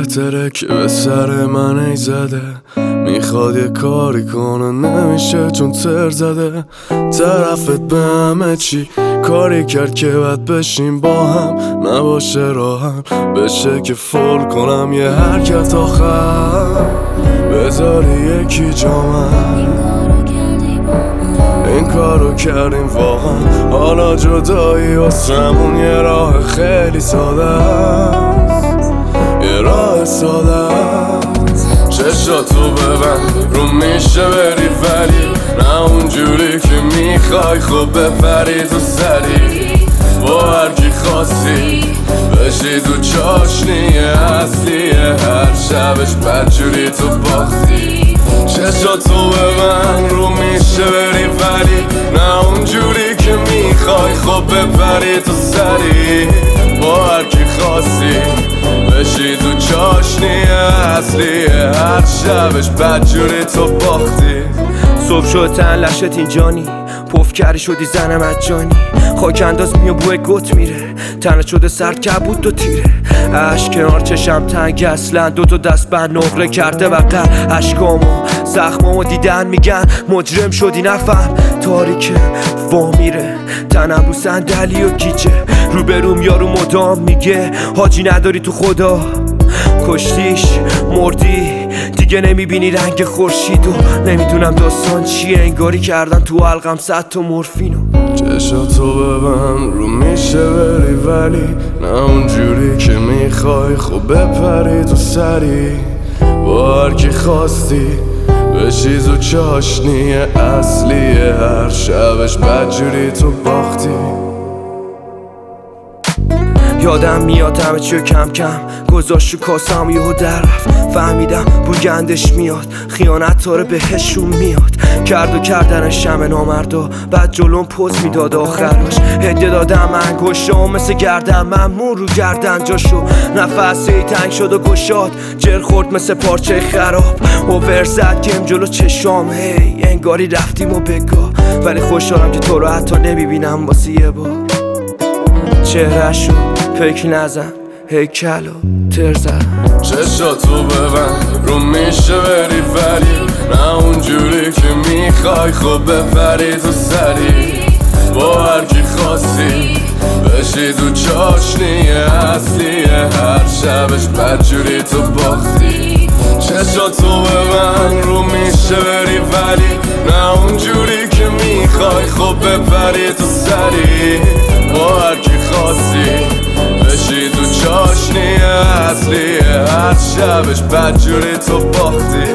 خاطره که به سر من ای زده، میخواد یه کاری کنه نمیشه چون تر زده. طرفت به همه چی کاری کرد که باید بشیم با هم، نباشه راهم بشه که فول کنم یه حرکت آخر، بذاری یکی جامن. این کارو کردیم واقعا، حالا جدایی واسمون یه راه خیلی ساده است، یه راه ساده است. چشاتو ببند رو میشه بری ولی نه اونجوری که میخوای، خب بپری تو سری با هرکی خواستی بشی تو چاشنی اصلی، هر شبش بدجوری تو باختی. چشاتو ببند رو میشه بری ولی نه اونجوری که میخوای، خب بپری تو سری با هرکی خواستی بشی تو چاشنی اصلی، هر شبش بدجوری تو باختی. صبح شد تن لشت اینجانی، پف کردی شدی زن مجانی، خاک انداز میو بوی گت میره، تنت شده سرد کبود دو تیره. عشق کنار چشم تنگ اصلا، دوتا دست بر نقره کرده بغل عشقامو زخمامو دیدن میگن مجرم شدی نفهم. تاریکه وا میره تنم رو صندلی و گیجه، روبروم یارو مدام میگه حاجی نداری تو خدا، کشتیش مردی دیگه نمیبینی رنگ خورشید و نمیدونم داستان چیه، انگاری کردن تو حلقم 100 تا مورفینو. چشاتو ببند رو میشه بری ولی نه اونجوری که میخوای، خب بپری تو سری با هرکی خواستی بشی تو چاشنی اصلی، هر شبش بدجوری تو باختی. یادم میاد همه چیو کم کم گذاشت رو کاسم یهو در رفت، فهمیدم بوی گندش میاد، خیانت تاره بهشون میاد، کرد و کردن شم نامردا بعد جلوم پوز میداد آخرش. هده دادم انگشتام مثل گردن ممنون رو گردن جاشو، نفسی تنگ شد و گشاد جر خورد مثل پارچه خراب، اوور زد گم جلو چشام هی انگاری رفتیم و بگاه، ولی خوشحالم که تو رو حتی نمیبینم واسه یه بار. چهرهشو فکر نزن هیکل و تر زن. چشاتو ببند رو میشه بری ولی نه اونجوری که میخوای، خب بپری تو سری با هرکی خواستی بشی تو چاشنی اصلی، هر شبش بدجوری تو باختی. چشاتو ببند رو میشه بری ولی نه اونجوری که میخوای، خب بپری تو سری با هرکی خواستی بشی تو چاشنی اصلی، هر شبش بدجوری تو باختی.